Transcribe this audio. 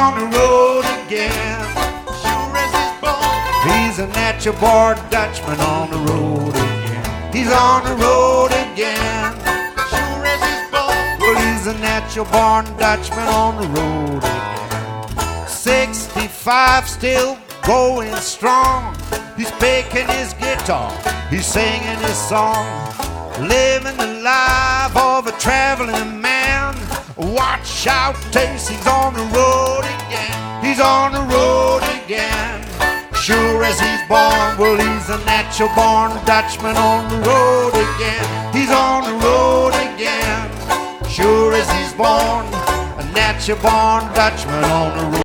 on the road again. Sure as he's born. He's a natural born Dutchman on the road again. He's on the road again. Sure as he's born. Well, he's a natural born Dutchman on the road again. 65, still going strong. He's picking his guitar, he's singing his song, living the life of a traveling man. Watch out, Taste, he's on the road again. He's on the road again. Sure as he's born, well, he's a natural born Dutchman on the road again. He's on the road again. Sure as he's born, a natural born Dutchman on the road.